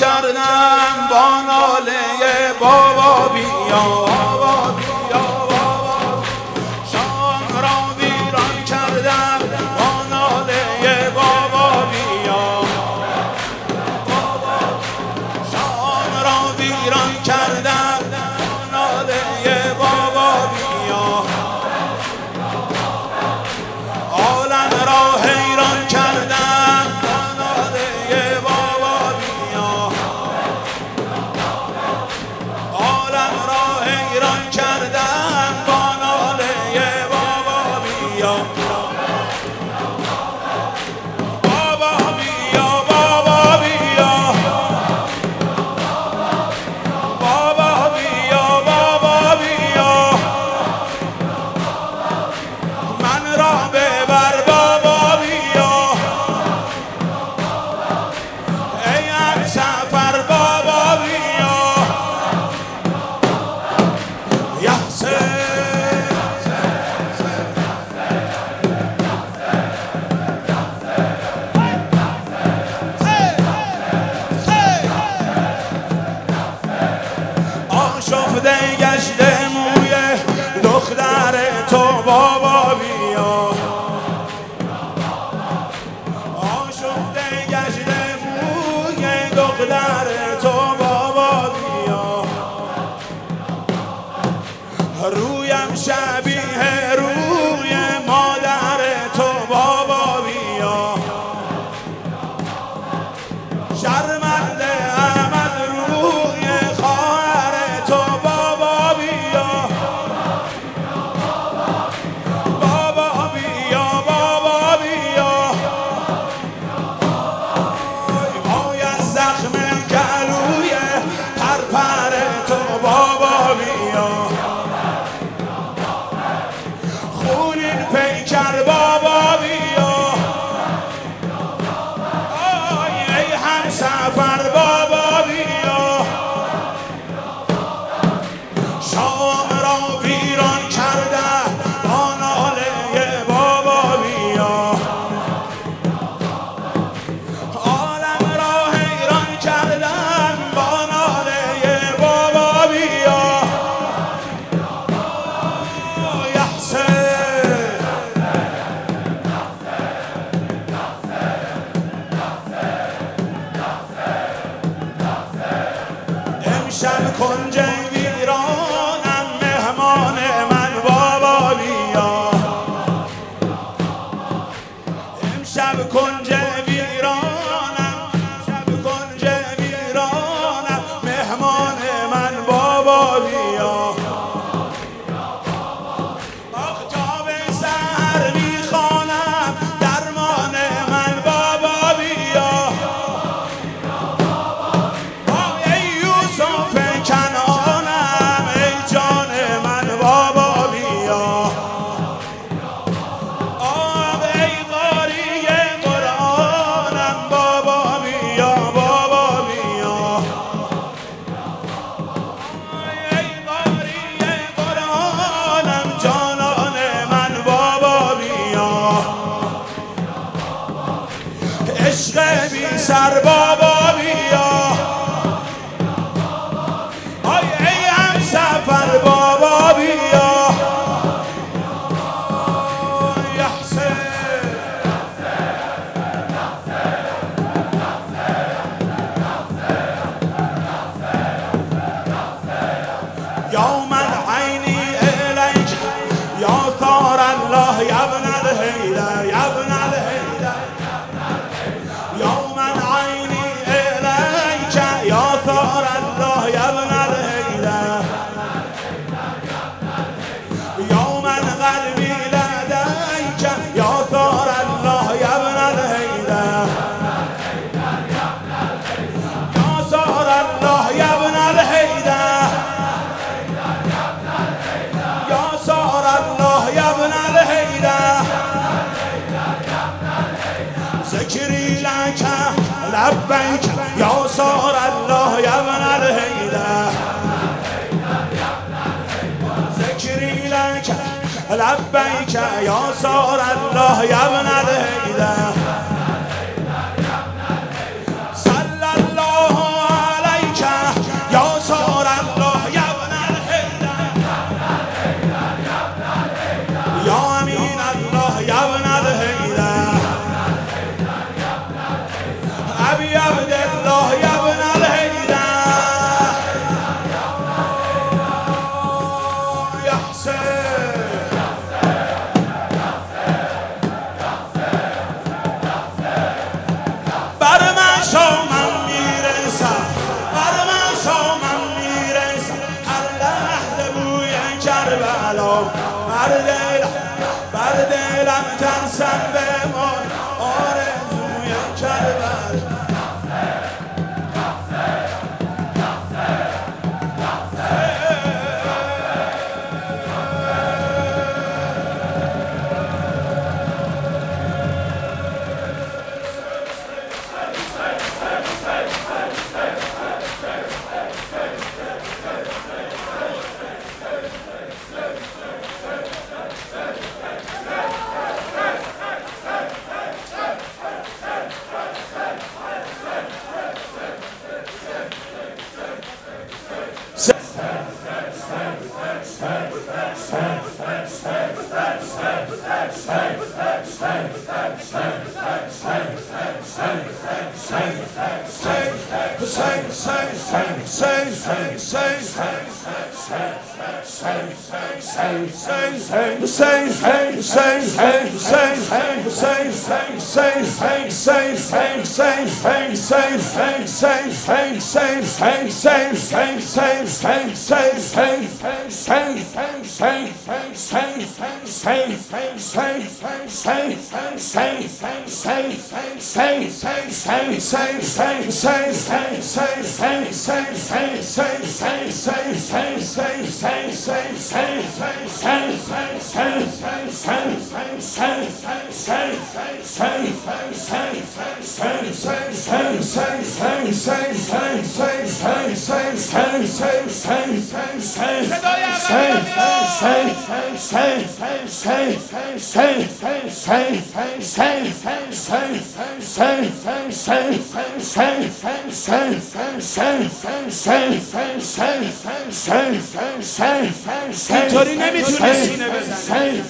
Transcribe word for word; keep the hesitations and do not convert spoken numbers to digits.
کردم با ناله بابا بیا بابا بیا بابا شام را ویران کردم با ناله بابا بیا بابا شام را ویران کردم با ناله بابا بیا عالم را حیران کردم با ناله بابا بیا عالم را حیران کردم با ناله بابا بیا بابا بیا بابا بیا بابا بیا بابا بیا من را ببر بابا بیا ای همسفر بابا بیا یحسن آشفته گشته موی دختر تو بابا بیا آشفته گشته موی دختر تو بابا بیا رویم شبیه روی مادر تو بابا بیا شرمنده ام از روی خواهر تو بابا بیا بابا بیا بابا بیا وای از زخم گلوی پرپر تو بابا بیا خونین پیکر بابا بیا آی ای همسفر بابا بیا شام را ویران کرده با ناله بابا بیا عالم را حیران کردم با ناله بابا بیا یحسن امشب کنج ویرانم مهمان من بابا بیا امشب کنج ویرانم امشب کنج ویرانم مهمان من بابا بیا آفتاب سحر میخوانم درمان من بابا بیا ای یوسف کنعانم ای جان من بابا بیا آب ای قاری قرآنم بابا بیا بابا بیا ای قاری قرآنم جانان من بابا بیا عشق بی سر بابا بیا آی ای همسفر بابا بیا یحسن یا من عینی الیک یا ثار الله یا ابن الهیدر یا ابن الهیدر یا من عینی الیک یا ثار الله یا ابن الهیدر یا من قلبی لدیک یا ثار الله یا ابن الهیدر یا ثار الله یا ابن الهیدر یا ثار الله یا ابن الهیدر ذکری لک لبیک یا ثار الله یا ابن الهیدر ذکری لک لبیک یا ثار الله یا ابن الهیدر صلی الله ابي عبد الله يا ابن الهيدا يا حسين برما شو من میرسه برما شو من میرسه هر لحظه بوی کربلا بر دلم بر دلم ترسم بمان آرزوی کربلا اینطوری نمیتونه سینه بزنه